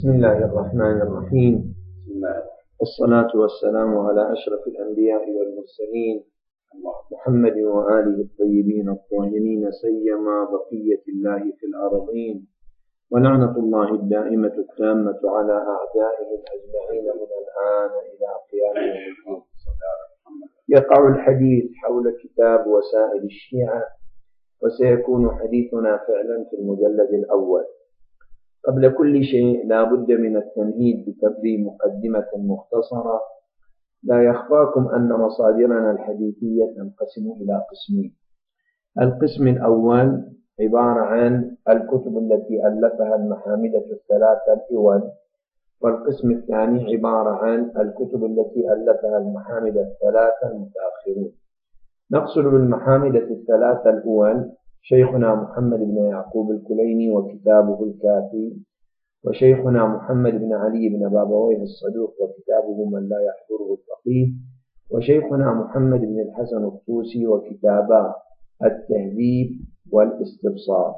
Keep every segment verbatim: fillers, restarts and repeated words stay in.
بسم الله الرحمن الرحيم. والصلاة والسلام على أشرف الأنبياء والمرسلين محمد وآله الطيبين الطاهرين سيما بقية الله في الأرضين، ولعنة الله الدائمة التامة على أعدائه الأجمعين من الآن إلى قيام يوم الدين. يقع الحديث حول كتاب وسائل الشيعة، وسيكون حديثنا فعلا في المجلد الأول. قبل كل شيء لا بد من التمهيد بتقديم مقدمة مختصرة. لا يخفاكم أن مصادرنا الحديثية تنقسم إلى قسمين. القسم الأول عبارة عن الكتب التي ألفها المحامدة الثلاثة الأول، والقسم الثاني عبارة عن الكتب التي ألفها المحامدة الثلاثة المتأخرون. نقصد بالمحامدة الثلاثة الأول شيخنا محمد بن يعقوب الكليني وكتابه الكافي، وشيخنا محمد بن علي بن بابويه الصدوق وكتابه من لا يحضره الفقيه، وشيخنا محمد بن الحسن الطوسي وكتابا التهذيب والاستبصار.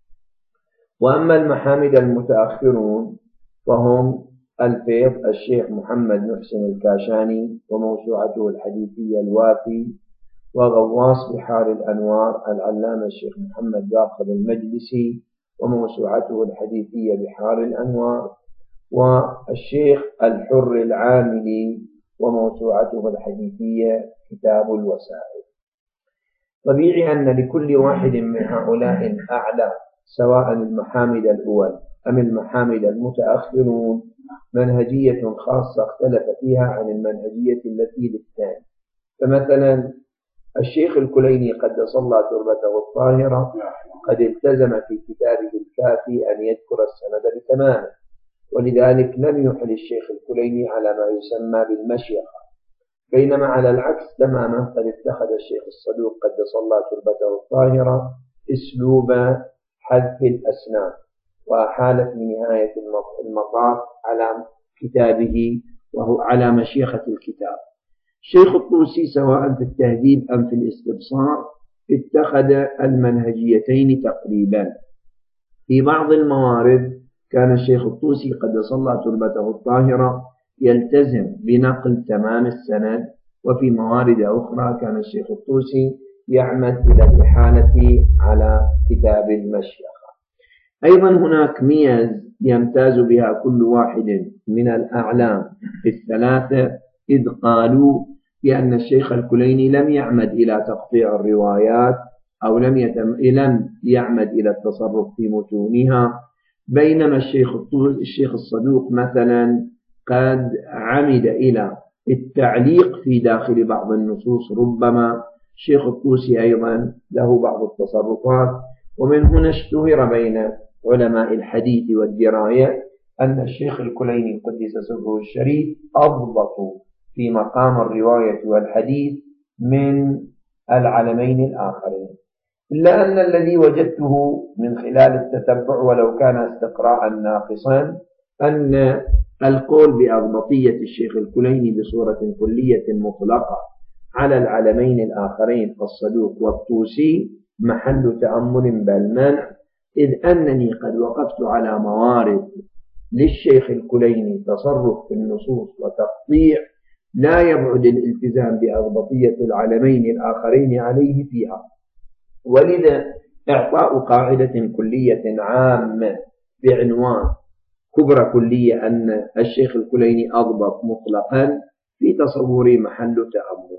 وأما المحامد المتأخرون فهم الفيض الشيخ محمد محسن الكاشاني وموسوعته الحديثية الوافي، وغواص بحار الأنوار العلامة الشيخ محمد باقر المجلسي وموسوعته الحديثية بحار الأنوار، والشيخ الحر العاملي وموسوعته الحديثية كتاب الوسائل. طبيعي أن لكل واحد من هؤلاء الأعلى سواء المحامد الأول أم المحامد المتأخرون منهجية خاصة اختلف فيها عن المنهجية التي للثاني. فمثلا الشيخ الكليني قدس الله تربته الطاهرة قد التزم في كتابه الكافي أن يذكر السند بتمامه، ولذلك لم يحل الشيخ الكليني على ما يسمى بالمشيخة، بينما على العكس تماما قد اتخذ الشيخ الصدوق قدس الله تربته الطاهرة أسلوب حذف الأسنان، وأحال في نهاية المطاف على كتابه وهو على مشيخة الكتاب. الشيخ الطوسي سواء في التهذيب أم في الاستبصار اتخذ المنهجيتين تقريبا. في بعض الموارد كان الشيخ الطوسي قدس الله تربته الطاهرة يلتزم بنقل تمام السند، وفي موارد أخرى كان الشيخ الطوسي يعمد إلى الإحالة على كتاب المشيخة. أيضا هناك ميز يمتاز بها كل واحد من الأعلام الثلاثة، إذ قالوا بأن الشيخ الكليني لم يعمد إلى تقطيع الروايات أو لم, يتم... لم يعمد إلى التصرف في متونها، بينما الشيخ الشيخ الصدوق مثلا قد عمد إلى التعليق في داخل بعض النصوص. ربما الشيخ الطوسي أيضا له بعض التصرفات. ومن هنا اشتهر بين علماء الحديث والدراية أن الشيخ الكليني قدس سره الشريف أضبط في مقام الرواية والحديث من العلمين الآخرين، إلا أن الذي وجدته من خلال التتبع ولو كان استقراء ناقصا أن القول بأضبطية الشيخ الكليني بصورة كلية مطلقة على العلمين الآخرين الصدوق والطوسي محل تأمل بل منع، إذ أنني قد وقفت على موارد للشيخ الكليني تصرف في النصوص وتقطيع لا يبعد الالتزام بأضبطية العلمين الآخرين عليه فيها. ولذا إعطاء قاعدة كلية عامة بعنوان كبرى كلية أن الشيخ الكليني أضبط مطلقا في تصوري محل تأمل.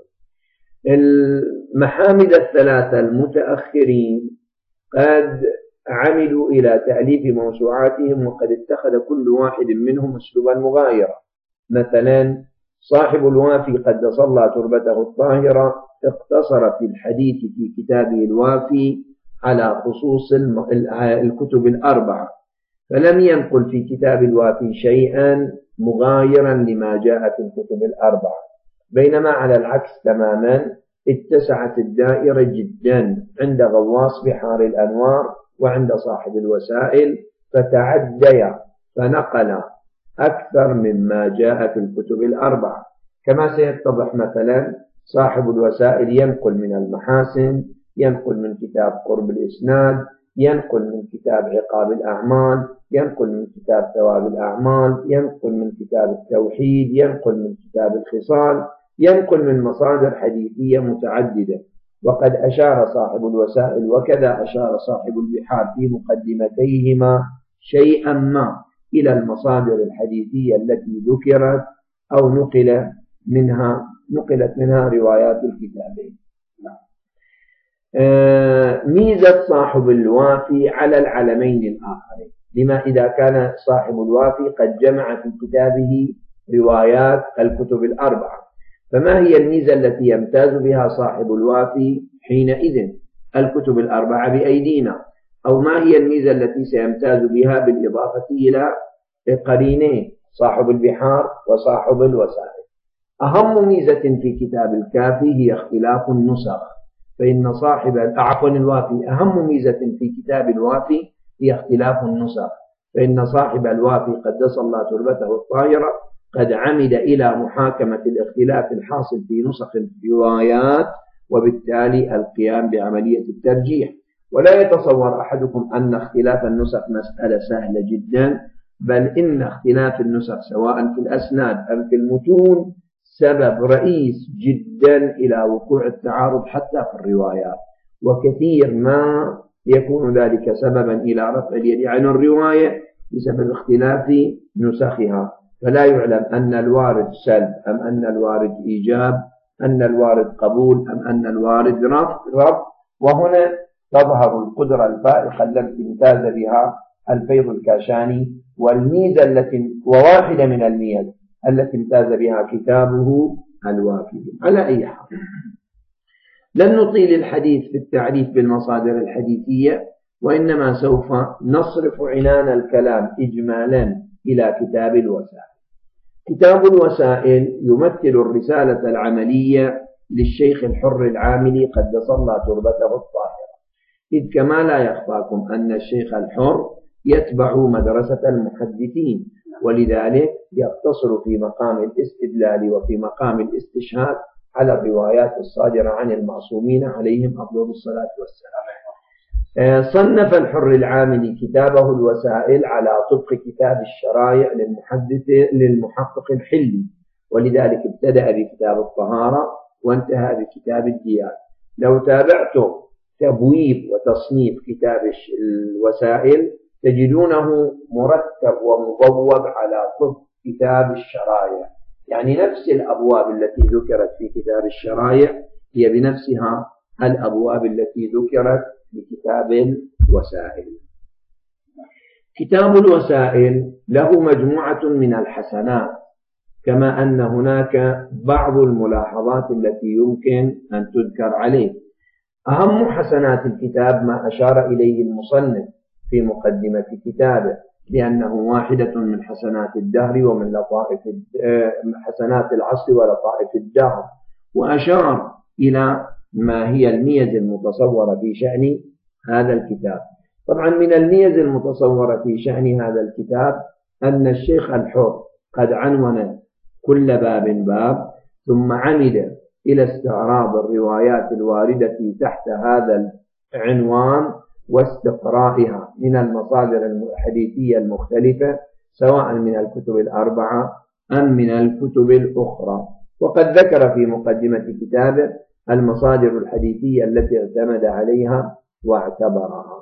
المحامد الثلاثة المتأخرين قد عملوا إلى تأليف موسوعاتهم، وقد اتخذ كل واحد منهم أسلوبا مغايرا. مثلا صاحب الوافي قدس الله تربته الطاهرة اقتصر في الحديث في كتابه الوافي على خصوص الكتب الأربعة، فلم ينقل في كتاب الوافي شيئا مغايرا لما جاء في الكتب الأربعة، بينما على العكس تماما اتسعت الدائرة جدا عند غواص بحار الأنوار وعند صاحب الوسائل، فتعديا فنقل أكثر مما جاء في الكتب الأربعة. كما سيتضح مثلا صاحب الوسائل ينقل من المحاسن، ينقل من كتاب قرب الإسناد، ينقل من كتاب عقاب الأعمال، ينقل من كتاب ثواب الأعمال، ينقل من كتاب التوحيد، ينقل من كتاب الخصال، ينقل من مصادر حديثية متعددة. وقد أشار صاحب الوسائل وكذا أشار صاحب البحار في مقدمتيهما شيئا ما إلى المصادر الحديثية التي ذكرت أو نقل منها نقلت منها روايات الكتابين. آه ميزة صاحب الوافي على العلمين الآخرين. لما إذا كان صاحب الوافي قد جمع في كتابه روايات الكتب الأربعة، فما هي الميزة التي يمتاز بها صاحب الوافي حينئذ؟ الكتب الأربعة بأيدينا. أو ما هي الميزة التي سيمتاز بها بالإضافة إلى قرينين صاحب البحار وصاحب الوسائل؟ أهم ميزة في كتاب الكافي هي اختلاف النسخ، فإن صاحب عفوا الوافي أهم ميزة في كتاب الوافي هي اختلاف النسخ، فإن صاحب الوافي قدس الله تربته الطاهرة قد عمد إلى محاكمة الاختلاف الحاصل في نسخ الروايات، وبالتالي القيام بعملية الترجيح. ولا يتصور أحدكم أن اختلاف النسخ مسألة سهلة جدا، بل إن اختلاف النسخ سواء في الأسناد أم في المتون سبب رئيس جدا إلى وقوع التعارض حتى في الروايات، وكثير ما يكون ذلك سببا إلى رفع اليد عن الرواية بسبب اختلاف نسخها. فلا يعلم أن الوارد سلب أم أن الوارد إيجاب، أن الوارد قبول أم أن الوارد رفض. وهنا تظهر القدرة الفائقة التي امتاز بها الفيض الكاشاني، والميزة التي وواحدة من الميز التي امتاز بها كتابه الوافي. على أي حال لن نطيل الحديث في التعريف بالمصادر الحديثية، وإنما سوف نصرف عنان الكلام إجمالا إلى كتاب الوسائل. كتاب الوسائل يمثل الرسالة العملية للشيخ الحر العاملي قدس الله تربته الطاهرة، إذ كما لا يخفاكم أن الشيخ الحر يتبع مدرسة المحدثين، ولذلك يقتصر في مقام الاستدلال وفي مقام الاستشهاد على الروايات الصادرة عن المعصومين عليهم أفضل الصلاة والسلام. صنف الحر العاملي كتابه الوسائل على طبق كتاب الشرائع للمحدث للمحقق الحلي، ولذلك ابتدأ بكتاب الطهارة وانتهى بكتاب الديان. لو تابعتم تبويب وتصنيف كتاب الوسائل تجدونه مرتب ومبوب على طبق كتاب الشرائع، يعني نفس الأبواب التي ذكرت في كتاب الشرائع هي بنفسها الأبواب التي ذكرت في كتاب الوسائل. كتاب الوسائل له مجموعة من الحسنات، كما أن هناك بعض الملاحظات التي يمكن أن تذكر عليه. أهم حسنات الكتاب ما أشار إليه المصنف في مقدمة كتابه، لأنه واحدة من حسنات الدهر ومن لطائف حسنات العصر ولطائف الدهر، وأشار إلى ما هي الميز المتصورة في شأن هذا الكتاب. طبعا من الميز المتصورة في شأن هذا الكتاب أن الشيخ الحر قد عنون كل باب باب، ثم عمد إلى استعراض الروايات الواردة تحت هذا العنوان واستقرائها من المصادر الحديثية المختلفة سواء من الكتب الأربعة أم من الكتب الأخرى. وقد ذكر في مقدمة كتابه المصادر الحديثية التي اعتمد عليها واعتبرها.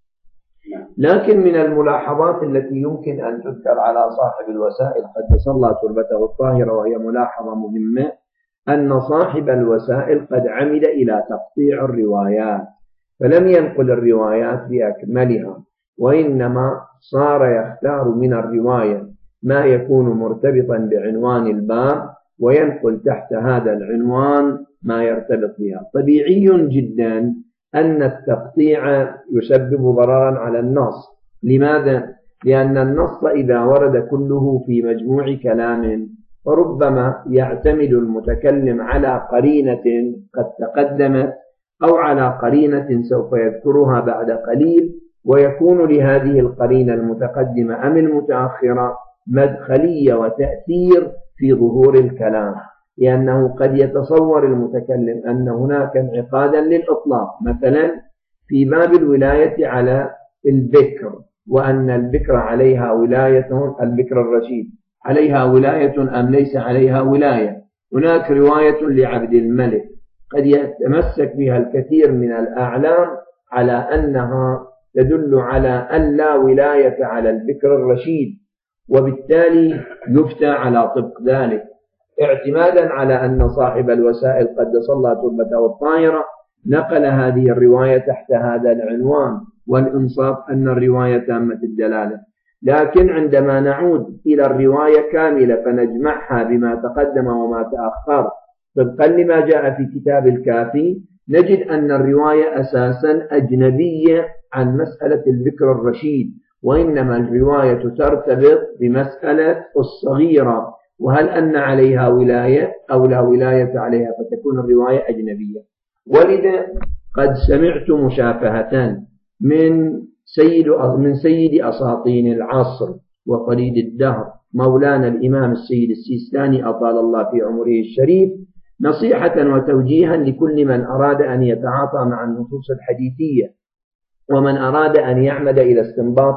لكن من الملاحظات التي يمكن أن تذكر على صاحب الوسائل قدس الله تربته الطاهرة، وهي ملاحظة مهمة، أن صاحب الوسائل قد عمد إلى تقطيع الروايات، فلم ينقل الروايات بأكملها، وإنما صار يختار من الرواية ما يكون مرتبطا بعنوان الباب وينقل تحت هذا العنوان ما يرتبط بها. طبيعي جدا أن التقطيع يسبب ضررا على النص. لماذا؟ لأن النص إذا ورد كله في مجموع كلام فربما يعتمد المتكلم على قرينة قد تقدمت أو على قرينة سوف يذكرها بعد قليل، ويكون لهذه القرينة المتقدمة أم المتأخرة مدخلية وتأثير في ظهور الكلام، لأنه قد يتصور المتكلم أن هناك انعقادا للإطلاق، مثلا في باب الولاية على البكر وأن البكر عليها ولاية، البكر الرشيد عليها ولاية أم ليس عليها ولاية. هناك رواية لعبد الملك قد يتمسك بها الكثير من الأعلام على أنها تدل على أن لا ولاية على البكر الرشيد، وبالتالي يفتى على طبق ذلك اعتمادا على أن صاحب الوسائل قدس الله تربته الطاهرة نقل هذه الرواية تحت هذا العنوان، والإنصاف أن الرواية تامة الدلالة. لكن عندما نعود إلى الرواية كاملة فنجمعها بما تقدم وما تأخر طبقا لما جاء في كتاب الكافي، نجد أن الرواية أساسا أجنبية عن مسألة البكر الرشيد، وإنما الرواية ترتبط بمسألة الصغيرة، وهل أن عليها ولاية أو لا ولاية عليها، فتكون الرواية أجنبية. ولذا قد سمعت مشافهة من سيد من سيد أساطين العصر وفريد الدهر مولانا الإمام السيد السيستاني أطال الله في عمره الشريف نصيحة وتوجيها لكل من أراد أن يتعاطى مع النصوص الحديثية ومن أراد أن يعمد إلى استنباط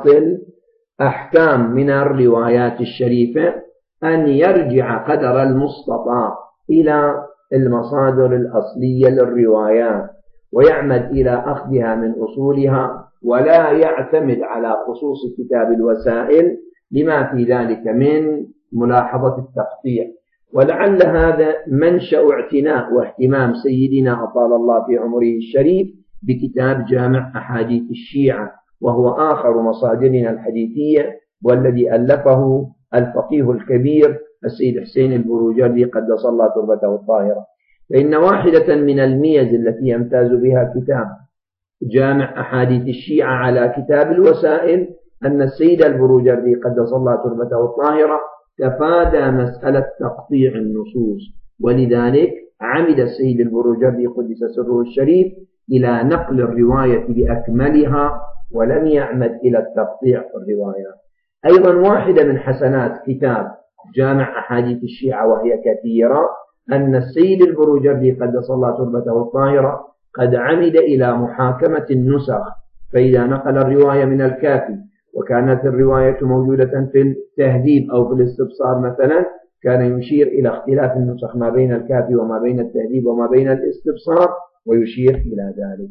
الأحكام من الروايات الشريفة أن يرجع قدر المستطاع إلى المصادر الأصلية للروايات ويعمد إلى أخذها من أصولها، ولا يعتمد على خصوص كتاب الوسائل لما في ذلك من ملاحظة التقطيع. ولعل هذا منشأ اعتناء واهتمام سيدنا أطال الله في عمره الشريف بكتاب جامع أحاديث الشيعة، وهو آخر مصادرنا الحديثية، والذي ألفه الفقيه الكبير السيد حسين البروجردي قدس الله تربته الطاهرة. فإن واحدة من الميز التي يمتاز بها كتاب جامع أحاديث الشيعة على كتاب الوسائل أن السيد البروجردي قدس الله تربته الطاهرة تفادى مسألة تقطيع النصوص، ولذلك عمد السيد البروجردي قدس سره الشريف إلى نقل الرواية بأكملها ولم يعمد إلى التقطيع في الروايات. أيضا واحدة من حسنات كتاب جامع أحاديث الشيعة وهي كثيرة أن السيد البروجردي قدس الله تربته الطاهرة قد عمد إلى محاكمة النسخ، فإذا نقل الرواية من الكافي وكانت الرواية موجودة في التهذيب أو في الاستبصار مثلا، كان يشير إلى اختلاف النسخ ما بين الكافي وما بين التهذيب وما بين الاستبصار ويشير إلى ذلك.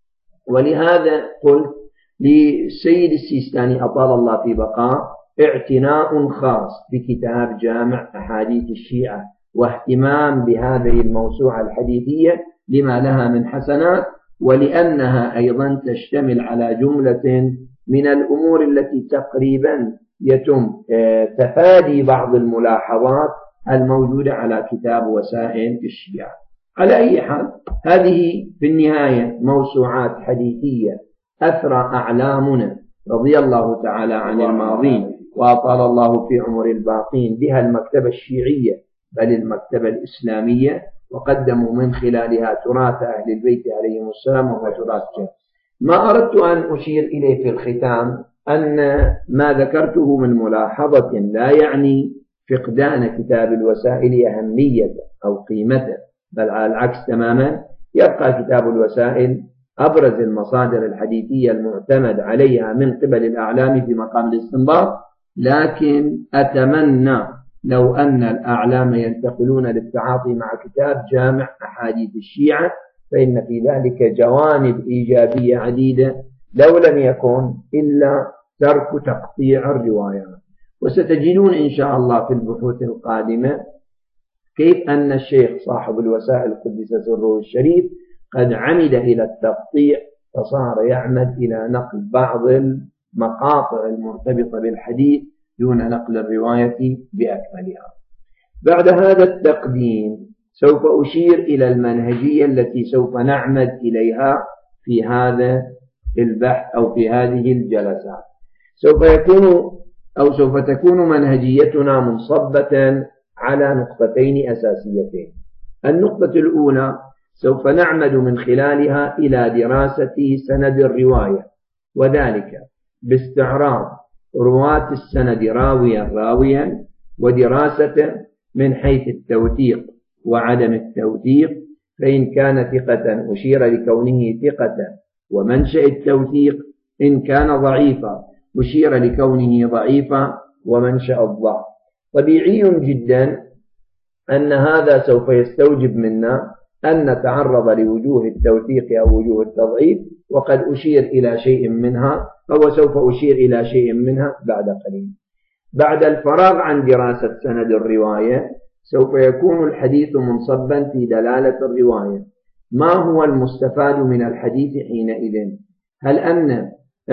ولهذا قلت للسيد السيستاني أطال الله في بقاء اعتناء خاص بكتاب جامع أحاديث الشيعة واهتمام بهذه الموسوعة الحديثية لما لها من حسنات، ولأنها أيضا تشتمل على جملة من الأمور التي تقريبا يتم تفادي بعض الملاحظات الموجودة على كتاب وسائل الشيعة. على أي حال، هذه في النهاية موسوعات حديثية أثرى أعلامنا رضي الله تعالى عن الماضين وأطال الله في عمر الباقين بها المكتبة الشيعية بل المكتبة الإسلامية، وقدموا من خلالها تراث أهل البيت عليهم السلام وهو تراث جميل. ما أردت أن أشير إليه في الختام أن ما ذكرته من ملاحظة لا يعني فقدان كتاب الوسائل أهمية أو قيمته، بل على العكس تماما، يبقى كتاب الوسائل أبرز المصادر الحديثية المعتمد عليها من قبل الأعلام في مقام الاستنباط. لكن أتمنى لو أن الأعلام ينتقلون للتعاطي مع كتاب جامع أحاديث الشيعة، فإن في ذلك جوانب إيجابية عديدة لو لم يكن إلا ترك تقطيع الروايات. وستجدون إن شاء الله في البحوث القادمة كيف أن الشيخ صاحب الوسائل قدس سره الشريف قد عمد إلى التقطيع، فصار يعمد إلى نقل بعض المقاطع المرتبطة بالحديث دون نقل الرواية بأكملها. بعد هذا التقديم سوف أشير إلى المنهجية التي سوف نعمد إليها في هذا البحث أو في هذه الجلسات. سوف يكون أو سوف تكون منهجيتنا منصبة على نقطتين أساسيتين. النقطة الأولى سوف نعمد من خلالها إلى دراسة سند الرواية، وذلك باستعراض رواة السند راويا راويا، ودراسة من حيث التوثيق وعدم التوثيق، فإن كان ثقة أشير لكونه ثقة ومنشأ التوثيق، إن كان ضعيفا أشير لكونه ضعيفا ومنشأ الضعف. طبيعي جدا أن هذا سوف يستوجب منا أن نتعرض لوجوه التوثيق أو وجوه التضعيف، وقد أشير إلى شيء منها أو سوف أشير إلى شيء منها بعد قليل. بعد الفراغ عن دراسة سند الرواية سوف يكون الحديث منصبا في دلالة الرواية. ما هو المستفاد من الحديث حينئذ؟ هل أن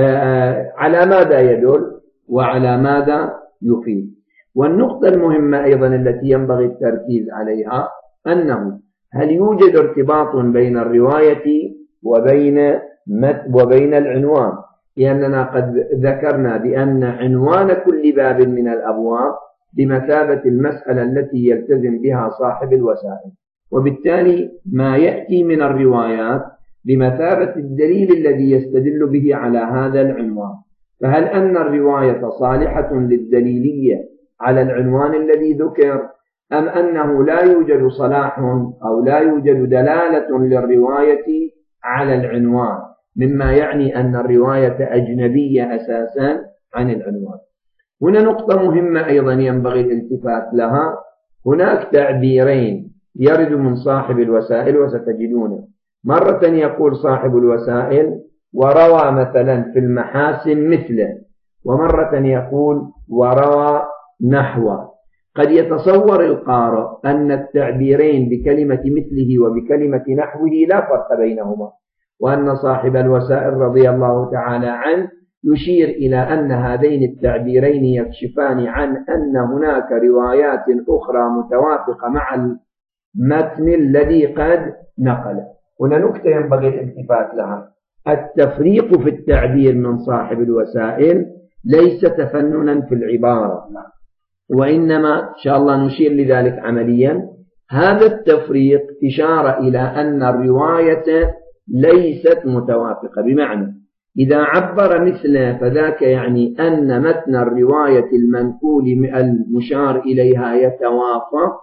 على ماذا يدل وعلى ماذا يفيد؟ والنقطة المهمة أيضا التي ينبغي التركيز عليها أنه هل يوجد ارتباط بين الرواية وبين وبين العنوان؟ لأننا قد ذكرنا بأن عنوان كل باب من الأبواب بمثابة المسألة التي يلتزم بها صاحب الوسائل، وبالتالي ما يأتي من الروايات بمثابة الدليل الذي يستدل به على هذا العنوان. فهل أن الرواية صالحة للدليلية على العنوان الذي ذكر، أم أنه لا يوجد صلاح أو لا يوجد دلالة للرواية على العنوان، مما يعني أن الرواية أجنبية أساسا عن العنوان؟ هنا نقطة مهمة أيضا ينبغي الالتفات لها. هناك تعبيرين يرد من صاحب الوسائل وستجدونه، مرة يقول صاحب الوسائل وروى مثلا في المحاسن مثله، ومرة يقول وروى نحوه. قد يتصور القارئ أن التعبيرين بكلمة مثله وبكلمة نحوه لا فرق بينهما، وأن صاحب الوسائل رضي الله تعالى عنه يشير إلى أن هذين التعبيرين يكشفان عن أن هناك روايات أخرى متوافقة مع المتن الذي قد نقله. هنا نكتة ينبغي الالتفات لها: التفريق في التعبير من صاحب الوسائل ليس تفننا في العبارة، وإنما إن شاء الله نشير لذلك عمليا. هذا التفريق إشارة إلى أن الرواية ليست متوافقة، بمعنى إذا عبر مثله فذاك يعني أن متن الرواية المنقول المشار إليها يتوافق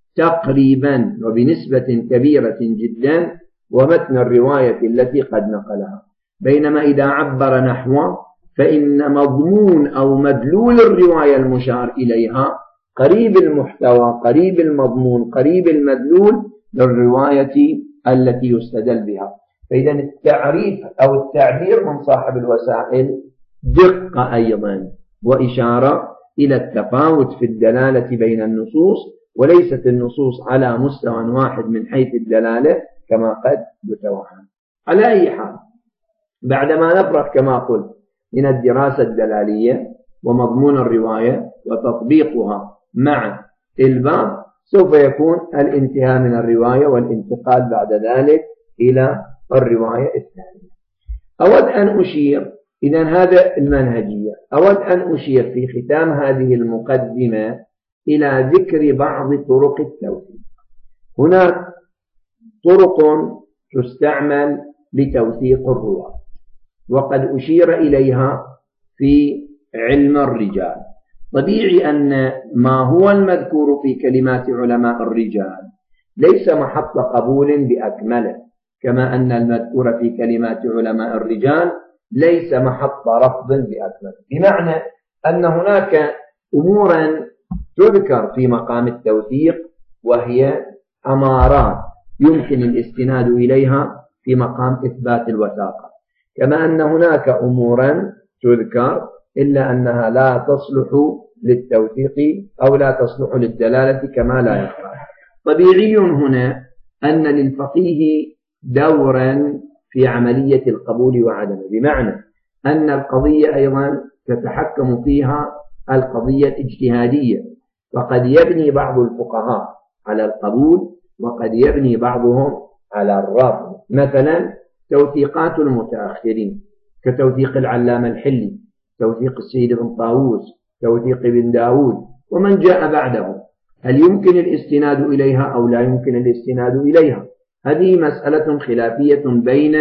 تقريبا وبنسبة كبيرة جدا ومتن الرواية التي قد نقلها. بينما إذا عبر نحوه فإن مضمون أو مدلول الرواية المشار إليها قريب المحتوى قريب المضمون قريب المدلول للرواية التي يستدل بها. فإذا التعريف أو التعبير من صاحب الوسائل دقة أيضا وإشارة إلى التفاوت في الدلالة بين النصوص، وليست النصوص على مستوى واحد من حيث الدلالة كما قد يتوهم. على أي حال، بعدما نفرغ كما قلت من الدراسة الدلالية ومضمون الرواية وتطبيقها مع الباب، سوف يكون الانتهاء من الرواية والانتقال بعد ذلك إلى الرواية الثانية. أود أن أشير، إذن هذا المنهجية، أود أن أشير في ختام هذه المقدمة إلى ذكر بعض طرق التوثيق. هناك طرق تستعمل لتوثيق الرواة، وقد أشير إليها في علم الرجال. طبيعي أن ما هو المذكور في كلمات علماء الرجال ليس محط قبول بأكمله، كما أن المذكور في كلمات علماء الرجال ليس محط رفض بأكمله. بمعنى أن هناك أمورا تذكر في مقام التوثيق وهي أمارات يمكن الاستناد إليها في مقام إثبات الوثاقة، كما أن هناك أمورا تذكر إلا أنها لا تصلح للتوثيق أو لا تصلح للدلالة كما لا يقرأ. طبيعي هنا أن للفقيه دورا في عملية القبول وعدمه، بمعنى أن القضية أيضا تتحكم فيها القضية الاجتهادية، فقد يبني بعض الفقهاء على القبول وقد يبني بعضهم على الرفض. مثلا توثيقات المتأخرين كتوثيق العلامة الحلي، توثيق السيد بن طاووس، توثيق ابن داود ومن جاء بعده، هل يمكن الاستناد إليها أو لا يمكن الاستناد إليها؟ هذه مسألة خلافية بين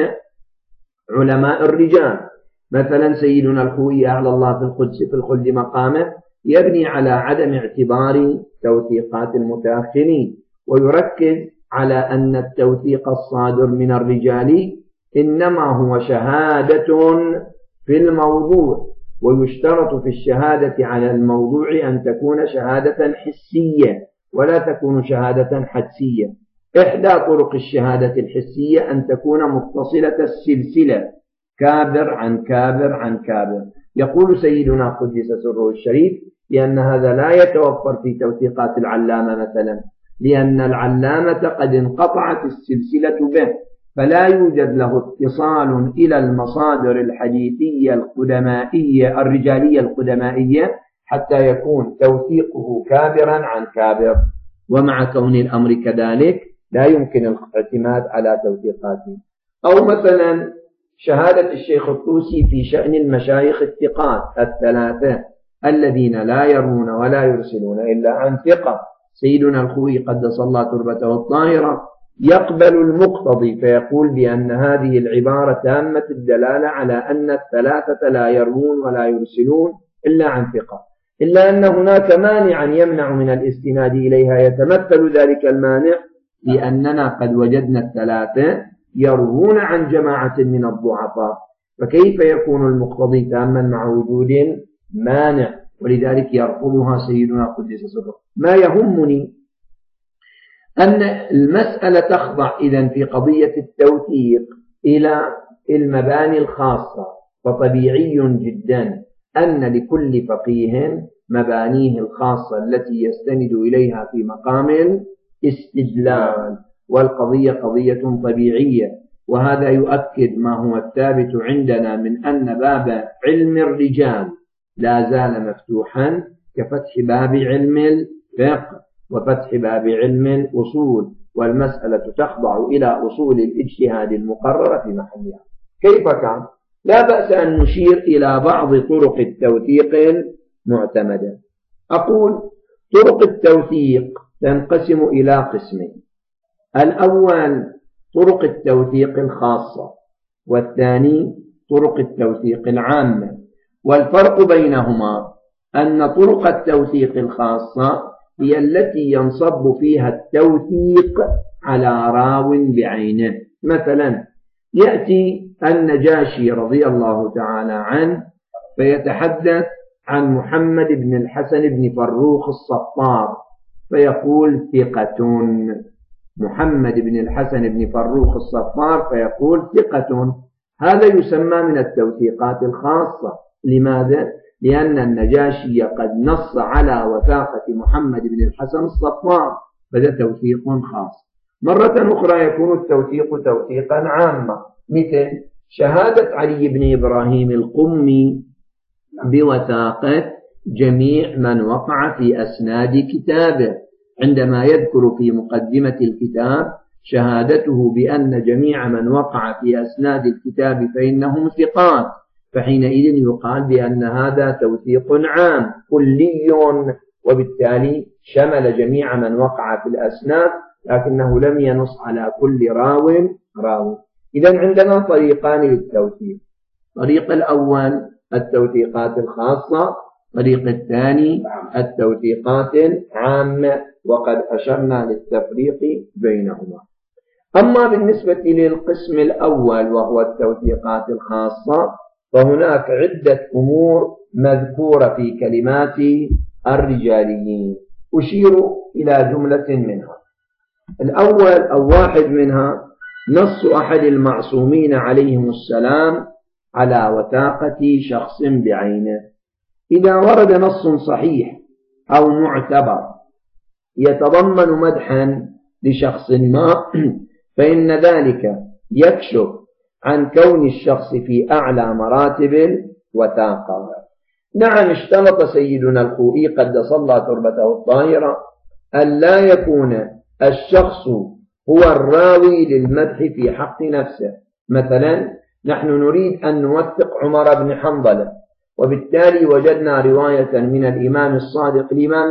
علماء الرجال. مثلا سيدنا الخوئي أعلى الله في القدس في الخلد مقامه يبني على عدم اعتبار توثيقات المتأخرين، ويركز على أن التوثيق الصادر من الرجال إنما هو شهادة في الموضوع ويشترط في الشهادة على الموضوع أن تكون شهادة حسية ولا تكون شهادة حدسية. إحدى طرق الشهادة الحسية أن تكون متصلة السلسلة كابر عن كابر عن كابر. يقول سيدنا قدس سره الشريف لأن هذا لا يتوفر في توثيقات العلامة مثلا، لأن العلامة قد انقطعت السلسلة به، فلا يوجد له اتصال إلى المصادر الحديثية القدمائية الرجالية القدمائية حتى يكون توثيقه كابرا عن كابر. ومع كون الأمر كذلك لا يمكن الاعتماد على توثيقاته. أو مثلا شهادة الشيخ الطوسي في شأن المشايخ الثقات الثلاثة الذين لا يروون ولا يرسلون إلا عن ثقة. سيدنا الخوئي قدس الله تربته الطاهرة يقبل المقتضي فيقول بأن هذه العبارة تامة الدلالة على أن الثلاثة لا يروون ولا يرسلون إلا عن ثقة، إلا أن هناك مانعا يمنع من الاستناد إليها. يتمثل ذلك المانع لأننا قد وجدنا الثلاثة يروون عن جماعة من الضعفاء، فكيف يكون المقتضي تاما مع وجود مانع؟ ولذلك يرفضها سيدنا قدس سره. ما يهمني أن المسألة تخضع إذن في قضية التوثيق إلى المباني الخاصة، فطبيعي جدا أن لكل فقيه مبانيه الخاصة التي يستند إليها في مقام الاستدلال، والقضية قضية طبيعية. وهذا يؤكد ما هو الثابت عندنا من أن باب علم الرجال لا زال مفتوحا كفتح باب علم الفقه وفتح باب علم الأصول، والمسألة تخضع إلى أصول الاجتهاد المقررة في محلها. كيف كان؟ لا بأس أن نشير إلى بعض طرق التوثيق المعتمدة. أقول طرق التوثيق تنقسم إلى قسمين: الأول طرق التوثيق الخاصة، والثاني طرق التوثيق العامة. والفرق بينهما أن طرق التوثيق الخاصة هي التي ينصب فيها التوثيق على راو بعينه. مثلا يأتي النجاشي رضي الله تعالى عنه فيتحدث عن محمد بن الحسن بن فروخ الصفار فيقول ثقة. محمد بن الحسن بن فروخ الصفار فيقول ثقة. هذا يسمى من التوثيقات الخاصة. لماذا؟ لأن النجاشي قد نص على وثاقة محمد بن الحسن الصفار، فهذا توثيق خاص. مرة أخرى يكون التوثيق توثيقا عاما، مثل شهادة علي بن إبراهيم القمي بوثاقة جميع من وقع في أسناد كتابه، عندما يذكر في مقدمة الكتاب شهادته بأن جميع من وقع في أسناد الكتاب فإنهم ثقات، فحينئذ يقال بأن هذا توثيق عام كلي، وبالتالي شمل جميع من وقع في الأسناد لكنه لم ينص على كل راو راو. إذن عندنا طريقان للتوثيق: الطريق الأول التوثيقات الخاصة، الطريق الثاني التوثيقات العامة، وقد أشرنا للتفريق بينهما. أما بالنسبة للقسم الأول وهو التوثيقات الخاصة فهناك عدة أمور مذكورة في كلمات الرجاليين، أشير إلى جملة منها. الأول أو واحد منها نص أحد المعصومين عليهم السلام على وثاقة شخص بعينه. إذا ورد نص صحيح أو معتبر يتضمن مدحا لشخص ما فإن ذلك يكشف عن كون الشخص في أعلى مراتب الوثاقة. نعم، اشترط سيدنا الخوئي قدس الله تربته الطاهرة أن لا يكون الشخص هو الراوي للمدح في حق نفسه. مثلا نحن نريد أن نوثق عمر بن حنظلة، وبالتالي وجدنا رواية من الإمام الصادق الإمام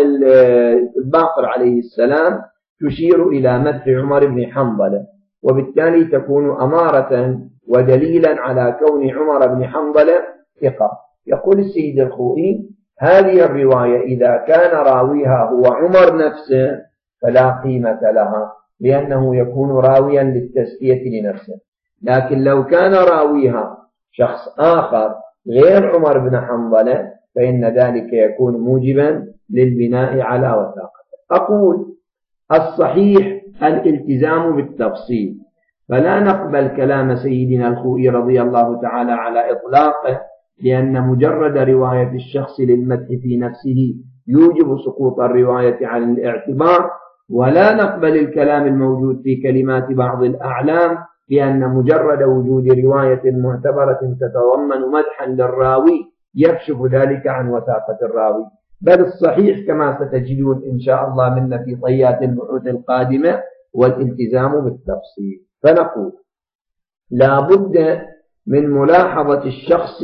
الباقر عليه السلام تشير إلى مدح عمر بن حنظلة، وبالتالي تكون أمارة ودليلا على كون عمر بن حنظلة ثقة. يقول السيد الخوئي: هذه الرواية إذا كان راويها هو عمر نفسه فلا قيمة لها، لأنه يكون راويا للتزكية لنفسه. لكن لو كان راويها شخص آخر غير عمر بن حنظلة فإن ذلك يكون موجبا للبناء على وثاقته. أقول الصحيح الالتزام بالتفصيل، فلا نقبل كلام سيدنا الخوئي رضي الله تعالى على إطلاقه، لأن مجرد رواية الشخص للمدح في نفسه يوجب سقوط الرواية عن الاعتبار، ولا نقبل الكلام الموجود في كلمات بعض الأعلام لأن مجرد وجود رواية معتبرة تتضمن مدحا للراوي يكشف ذلك عن وثاقة الراوي. بل الصحيح كما ستجدون إن شاء الله منا في طيات البحوث القادمة والالتزام بالتفصيل. فنقول لا بد من ملاحظة الشخص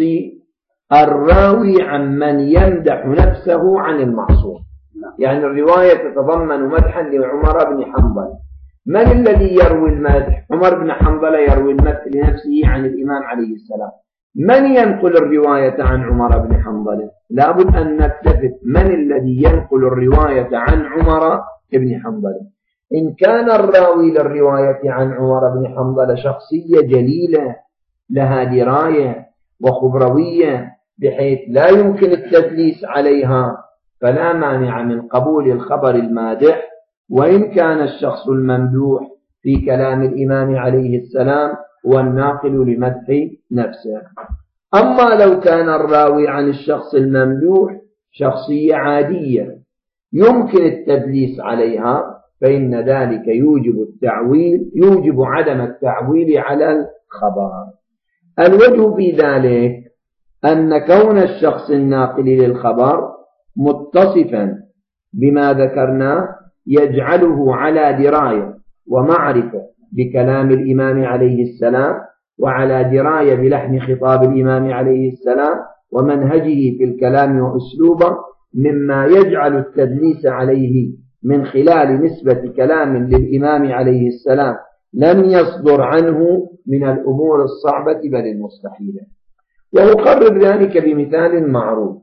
الراوي عن من يمدح نفسه عن المعصوم. يعني الرواية تتضمن مدحا لعمر بن حنظل، من الذي يروي المدح؟ عمر بن حنظل يروي المدح لنفسه عن الإمام عليه السلام. من ينقل الرواية عن عمر بن حنظل؟ لابد أن نكتفت من الذي ينقل الرواية عن عمر بن حنظل. إن كان الراوي للرواية عن عمر بن حنظل شخصية جليلة لها دراية وخبروية بحيث لا يمكن التدليس عليها، فلا مانع من قبول الخبر المادح وإن كان الشخص الممدوح في كلام الإمام عليه السلام والناقل لمدح نفسه. أما لو كان الراوي عن الشخص الممدوح شخصية عادية يمكن التدليس عليها، فإن ذلك يوجب التعويل يوجب عدم التعويل على الخبر. الوجه في ذلك أن كون الشخص الناقل للخبر متصفا بما ذكرناه يجعله على دراية ومعرفة بكلام الإمام عليه السلام، وعلى دراية بلحن خطاب الإمام عليه السلام ومنهجه في الكلام وأسلوبه، مما يجعل التدليس عليه من خلال نسبة كلام للإمام عليه السلام لم يصدر عنه من الأمور الصعبة بل المستحيلة. وأقرر ذلك بمثال معروف.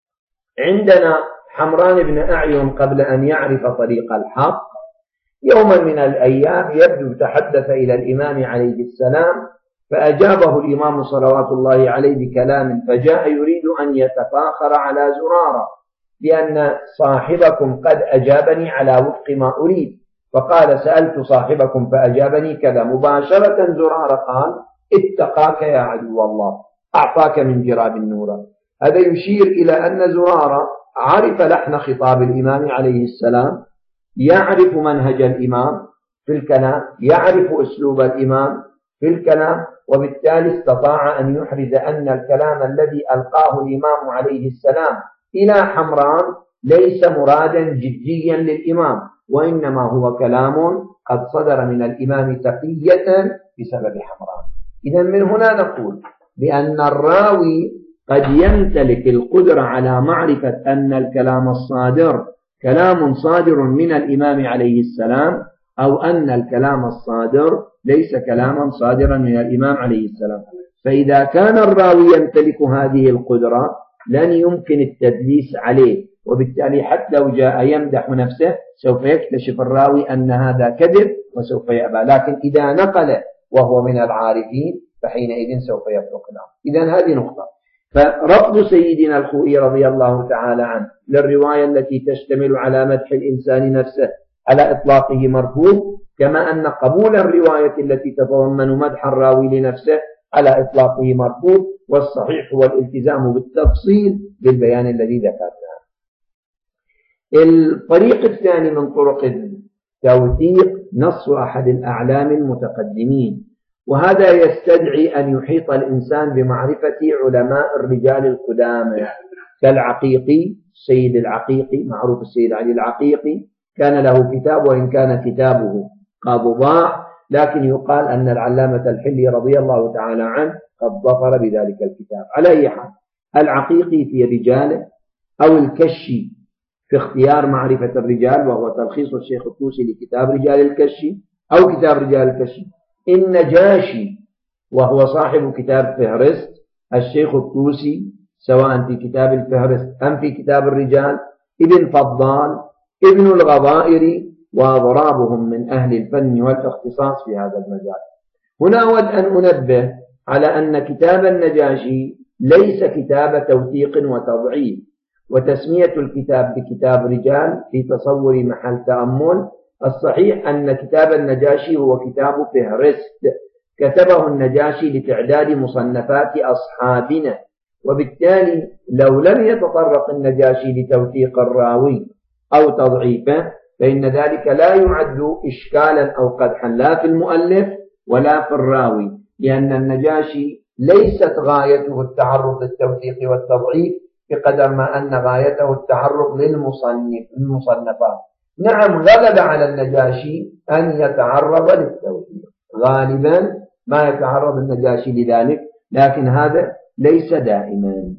عندنا حمران بن أعين قبل أن يعرف طريق الحق يوما من الأيام يبدو تحدث إلى الإمام عليه السلام، فأجابه الإمام صلوات الله عليه بكلام، فجاء يريد أن يتفاخر على زرارة بأن صاحبكم قد أجابني على وفق ما أريد، فقال سألت صاحبكم فأجابني كذا. مباشرة زرارة قال اتقاك يا عدو الله، أعطاك من جراب النور. هذا يشير إلى أن زرارة عرف لحن خطاب الإمام عليه السلام، يعرف منهج الإمام في الكلام، يعرف أسلوب الإمام في الكلام، وبالتالي استطاع أن يحرز أن الكلام الذي ألقاه الإمام عليه السلام إلى حمران ليس مرادا جديا للإمام، وإنما هو كلام قد صدر من الإمام تقية بسبب حمران. إذا من هنا نقول بأن الراوي قد يمتلك القدرة على معرفة أن الكلام الصادر كلام صادر من الإمام عليه السلام، أو أن الكلام الصادر ليس كلاما صادرا من الإمام عليه السلام. فإذا كان الراوي يمتلك هذه القدرة لن يمكن التدليس عليه، وبالتالي حتى لو جاء يمدح نفسه سوف يكتشف الراوي أن هذا كذب وسوف يأبى. لكن إذا نقل وهو من العارفين فحينئذ سوف يفرق الأمر. إذن هذه نقطة. فرفض سيدنا الخوئي رضي الله تعالى عنه للرواية التي تشتمل على مدح الإنسان نفسه على إطلاقه مرفوض، كما أن قبول الرواية التي تتضمن مدح الراوي لنفسه على إطلاقه مرفوض. والصحيح هو الالتزام بالتفصيل بالبيان الذي ذكرناه. الطريق الثاني من طرق التوثيق نص أحد الأعلام المتقدمين، وهذا يستدعي أن يحيط الإنسان بمعرفة علماء الرجال القدامى كالعقيقي، السيد العقيقي معروف السيد علي العقيقي، كان له كتاب وإن كان كتابه قد ضاع، لكن يقال أن العلامة الحلي رضي الله تعالى عنه قد ظفر بذلك الكتاب. على أي حال العقيقي في رجاله، أو الكشي في اختيار معرفة الرجال وهو تلخيص الشيخ الطوسي لكتاب رجال الكشي أو كتاب رجال الكشي، النجاشي وهو صاحب كتاب فهرست، الشيخ الطوسي سواء في كتاب الفهرست أم في كتاب الرجال، ابن فضال، ابن الغضائري وأضرابهم من أهل الفن والاختصاص في هذا المجال. هنا أود أن أنبه على أن كتاب النجاشي ليس كتاب توثيق وتضعيف. وتسمية الكتاب بكتاب رجال في تصور محل تأمل. الصحيح أن كتاب النجاشي هو كتاب فهرست كتبه النجاشي لتعداد مصنفات أصحابنا، وبالتالي لو لم يتطرق النجاشي لتوثيق الراوي أو تضعيفه فإن ذلك لا يعد إشكالا أو قدحا لا في المؤلف ولا في الراوي، لأن النجاشي ليست غايته التعرض للتوثيق والتضعيف بقدر ما أن غايته التعرض للمصنفات. نعم، غلب على النجاشي أن يتعرض للتوثيق، غالبا ما يتعرض النجاشي لذلك، لكن هذا ليس دائما.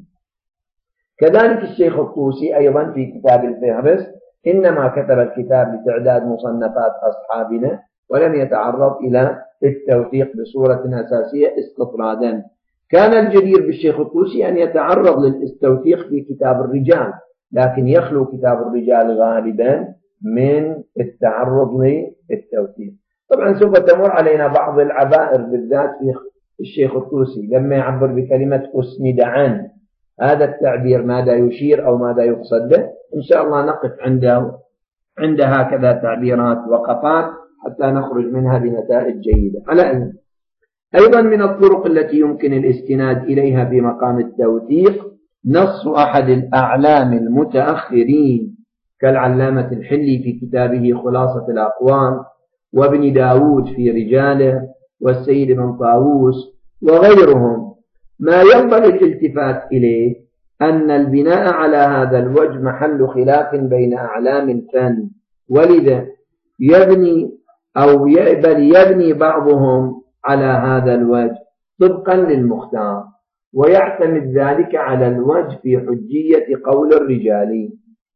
كذلك الشيخ الطوسي أيضا في كتاب الفهرست إنما كتب الكتاب لتعداد مصنفات أصحابنا ولم يتعرض إلى التوثيق بصورة أساسية استطرادا. كان الجدير بالشيخ الطوسي أن يتعرض للتوثيق في كتاب الرجال، لكن يخلو كتاب الرجال غالبا من التعرض للتوثيق. طبعا سوف تمر علينا بعض العبائر بالذات في الشيخ الطوسي لما يعبر بكلمة أسند عن، هذا التعبير ماذا يشير أو ماذا يقصد به؟ إن شاء الله نقف عنده عند هكذا تعبيرات وقفات حتى نخرج منها بنتائج جيدة. على أن أيضا من الطرق التي يمكن الاستناد إليها في مقام التوثيق نص أحد الأعلام المتأخرين كالعلامة الحلي في كتابه خلاصة الأقوال، وابن داود في رجاله، والسيد بن طاووس وغيرهم. ما ينبغي الالتفات إليه أن البناء على هذا الوجه محل خلاف بين أعلام الفن، ولذا يبني أو بل يبني بعضهم على هذا الوجه طبقا للمختار، ويعتمد ذلك على الوجه في حجية قول الرجال.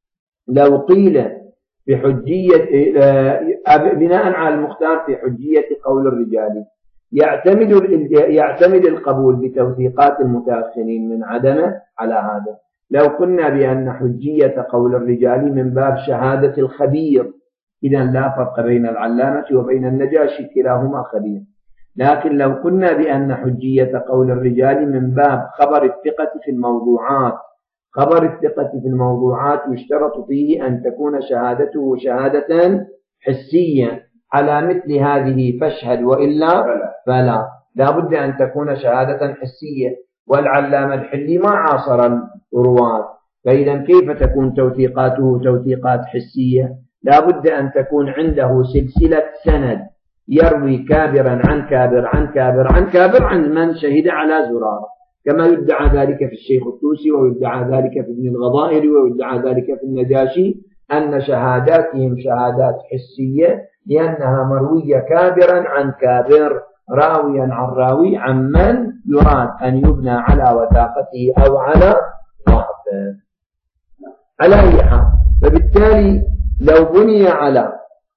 لو قيل بحجية بناء على المختار في حجية قول الرجال يعتمد يعتمد القبول بتوثيقات المتأخرين من عدمه على هذا. لو قلنا بأن حجية قول الرجال من باب شهادة الخبير، إذن لا فرق بين العلامة وبين النجاشي، كلاهما خبير. لكن لو قلنا بأن حجية قول الرجال من باب خبر الثقة في الموضوعات، خبر الثقة في الموضوعات يشترط فيه أن تكون شهادته شهادة حسية على مثل هذه فاشهد وإلا فلا، لا بد أن تكون شهادة حسية. والعلامة الحلي ما عاصر الرواة، فإذا كيف تكون توثيقاته توثيقات حسية؟ لا بد أن تكون عنده سلسلة سند يروي كابرا عن كابر عن كابر عن كابر عن من شهد على زرارة، كما يدعى ذلك في الشيخ الطوسي ويدعى ذلك في ابن الغضائر ويدعى ذلك في النجاشي، أن شهاداتهم شهادات حسية لأنها مروية كابرا عن كابر، راويا عن راوي، عن من يراد أن يبنى على وثاقته أو على ضعفه. على أي حال، فبالتالي لو بني على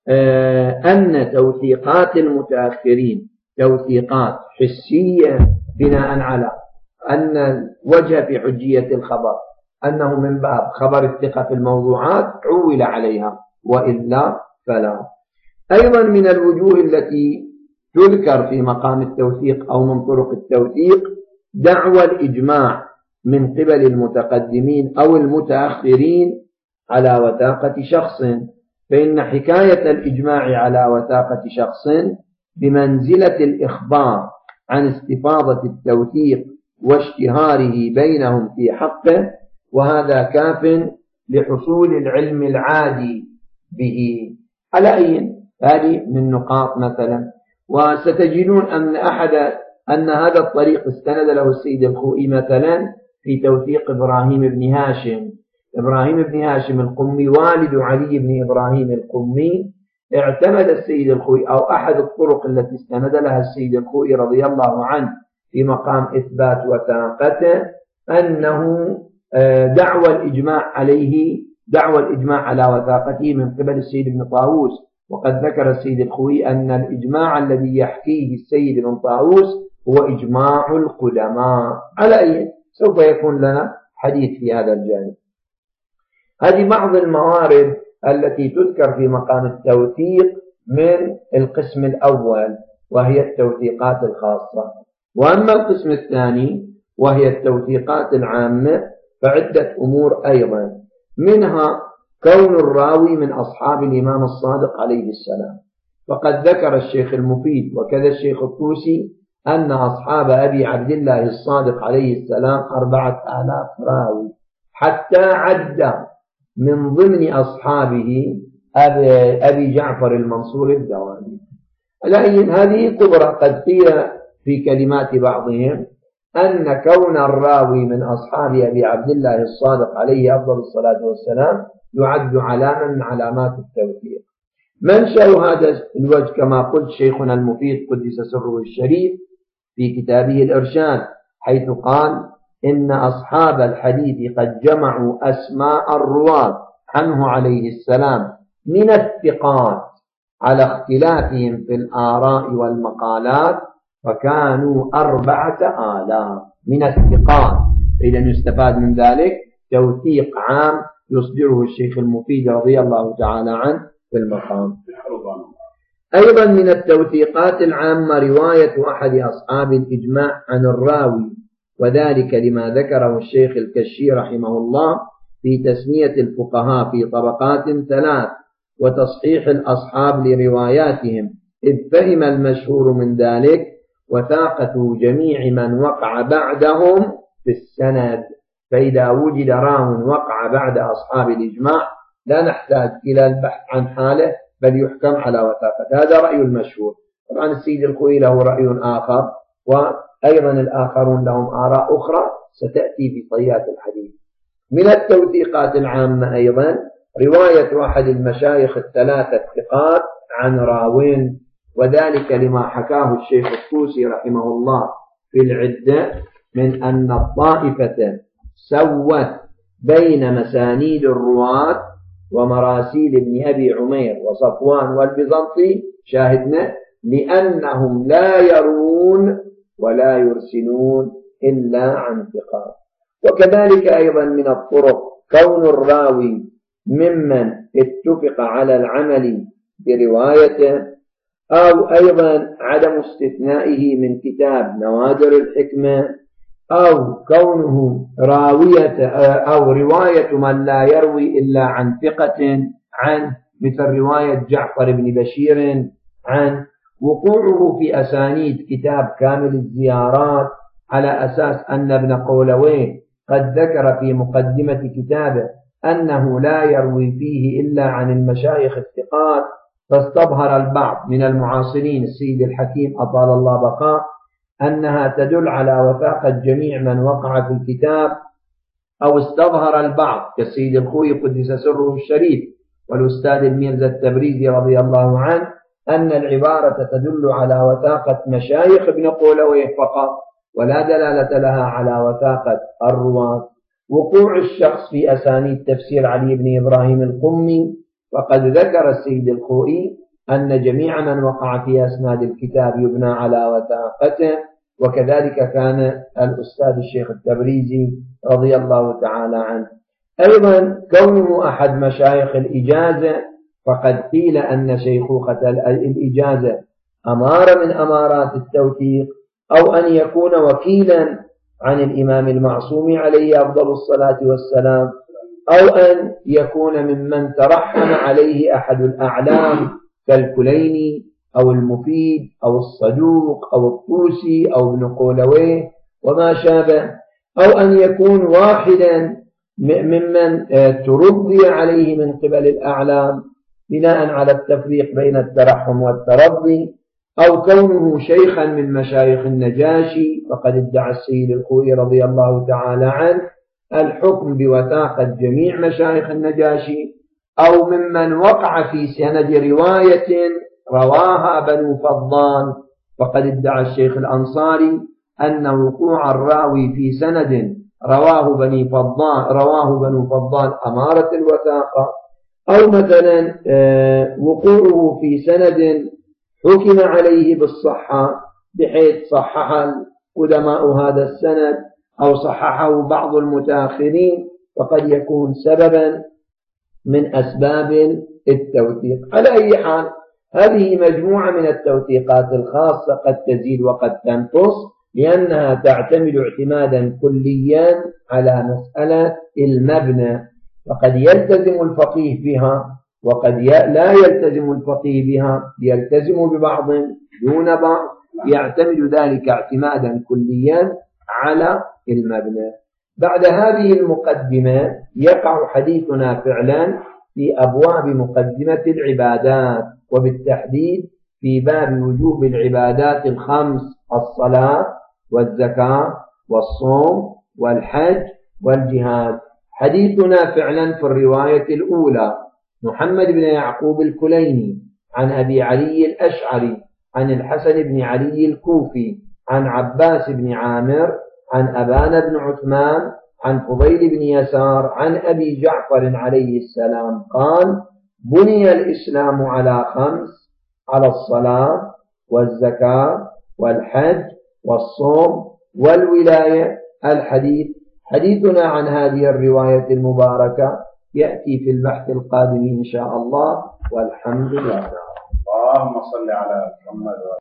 أن توثيقات المتأخرين توثيقات حسية بناء على أن الوجه في حجية الخبر أنه من باب خبر الثقة في الموضوعات عول عليها، وإلا فلا. أيضا من الوجوه التي تذكر في مقام التوثيق أو من طرق التوثيق دعوى الإجماع من قبل المتقدمين أو المتأخرين على وثاقة شخص، فإن حكاية الإجماع على وثاقة شخص بمنزلة الإخبار عن استفاضة التوثيق واشتهاره بينهم في حقه، وهذا كاف لحصول العلم العادي به. على أي هذه من نقاط مثلا. وستجدون أن أحد أن هذا الطريق استند له السيد الخوئي مثلا في توثيق إبراهيم بن هاشم. إبراهيم بن هاشم القمي والد علي بن إبراهيم القمي، اعتمد السيد الخوئي أو أحد الطرق التي استند لها السيد الخوئي رضي الله عنه في مقام إثبات وثاقته أنه دعوى الإجماع عليه دعوى الإجماع على وثاقته من قبل السيد بن طاووس. وقد ذكر السيد الخوئي أن الإجماع الذي يحكيه السيد بن طاووس هو إجماع القدماء. على أي سوف يكون لنا حديث في هذا الجانب. هذه بعض الموارد التي تذكر في مقام التوثيق من القسم الأول، وهي التوثيقات الخاصة. وأما القسم الثاني وهي التوثيقات العامة فعدة أمور أيضا، منها كون الراوي من أصحاب الإمام الصادق عليه السلام، فقد ذكر الشيخ المفيد وكذا الشيخ الطوسي أن أصحاب أبي عبد الله الصادق عليه السلام أربعة آلاف راوي، حتى عد من ضمن أصحابه أبي جعفر المنصور الدواني. لكن هذه كبرى. قد قيل في كلمات بعضهم أن كون الراوي من أصحاب أبي عبد الله الصادق عليه أفضل الصلاة والسلام يعد علامة من علامات التوثيق. منشأ هذا الوجه كما قلت شيخنا المفيد قدس سره الشريف في كتابه الإرشاد، حيث قال إن أصحاب الحديث قد جمعوا أسماء الرواة عنه عليه السلام من الثقات على اختلافهم في الآراء والمقالات، فكانوا أربعة آلاف من الثقات. إذا يستفاد من ذلك توثيق عام يصدره الشيخ المفيد رضي الله تعالى عنه في المقام. أيضا من التوثيقات العامة رواية أحد أصحاب الإجماع عن الراوي، وذلك لما ذكره الشيخ الكشي رحمه الله في تسمية الفقهاء في طبقات ثلاث وتصحيح الأصحاب لرواياتهم، إذ فهم المشهور من ذلك وثاقة جميع من وقع بعدهم في السند. فإذا وجد راو وقع بعد أصحاب الإجماع لا نحتاج إلى البحث عن حاله بل يحكم على وثاقة. هذا رأي المشهور. طبعا السيد الخوئي له رأي آخر، وأيضا الآخرون لهم آراء أخرى ستأتي في طيات الحديث. من التوثيقات العامة أيضا رواية أحد المشايخ الثلاثة الثقات عن راوين، وذلك لما حكاه الشيخ الطوسي رحمه الله في العدة من أن الطائفة سوت بين مسانيد الرواة ومراسيل ابن أبي عمير وصفوان والبيزنطي، شاهدنا، لأنهم لا يرون ولا يرسلون إلا عن ثقات. وكذلك أيضا من الطرق كون الراوي ممن اتفق على العمل بروايته، أو أيضا عدم استثنائه من كتاب نوادر الحكمة، أو كونه راوية أو رواية من لا يروي إلا عن ثقة عنه، مثل رواية جعفر بن بشير عنه، وقوعه في أسانيد كتاب كامل الزيارات على أساس أن ابن قولويه قد ذكر في مقدمة كتابه أنه لا يروي فيه إلا عن المشايخ الثقات، فاستظهر البعض من المعاصرين السيد الحكيم أطال الله بقاه أنها تدل على وثاقة جميع من وقع في الكتاب، أو استظهر البعض كالسيد الخوئي قدس سره الشريف والأستاذ الميرزا التبريزي رضي الله عنه أن العبارة تدل على وثاقة مشايخ ابن قولويه فقط ولا دلالة لها على وثاقة الرواة. وقوع الشخص في أسانيد تفسير علي بن إبراهيم القمي، فقد ذكر السيد الخوئي أن جميع من وقع في أسناد الكتاب يبنى على وثاقته، وكذلك كان الأستاذ الشيخ التبريزي رضي الله تعالى عنه. أيضا كونه أحد مشايخ الإجازة، فقد قيل أن شيخوخة الإجازة أمارة من أمارات التوثيق، أو أن يكون وكيلا عن الإمام المعصوم عليه أفضل الصلاة والسلام، أو أن يكون ممن ترحم عليه أحد الأعلام كالكليني أو المفيد أو الصدوق أو الطوسي أو ابن قولويه وما شابه، أو أن يكون واحدا ممن ترضي عليه من قبل الأعلام بناء على التفريق بين الترحم والترضي، أو كونه شيخا من مشايخ النجاشي، فقد ادعى السيد الخوئي رضي الله تعالى عنه الحكم بوثاقة جميع مشايخ النجاشي، أو ممن وقع في سند رواية رواها بنو فضال، فقد ادعى الشيخ الأنصاري أن وقوع الراوي في سند رواه بني فضال رواه بنو فضال أمارة الوثاقة، أو مثلا وقوعه في سند حكم عليه بالصحة بحيث صحح قدماء هذا السند أو صححه بعض المتأخرين، فقد يكون سببا من أسباب التوثيق. على أي حال هذه مجموعة من التوثيقات الخاصة قد تزيد وقد تنقص، لأنها تعتمد اعتمادا كليا على مسألة المبنى، فقد يلتزم الفقيه بها وقد لا يلتزم الفقيه بها، يلتزم ببعض دون بعض، يعتمد ذلك اعتمادا كليا على المبنى. بعد هذه المقدمة يقع حديثنا فعلا في أبواب مقدمة العبادات، وبالتحديد في باب وجوب العبادات الخمس: الصلاة والزكاة والصوم والحج والجهاد. حديثنا فعلا في الرواية الأولى: محمد بن يعقوب الكليني عن أبي علي الأشعري عن الحسن بن علي الكوفي عن عباس بن عامر عن أبان بن عثمان عن فضيل بن يسار عن أبي جعفر عليه السلام قال: بني الإسلام على خمس: على الصلاة والزكاة والحج والصوم والولاية. الحديث. حديثنا عن هذه الرواية المباركة يأتي في البحث القادم إن شاء الله، والحمد لله. اللهم صل على محمد.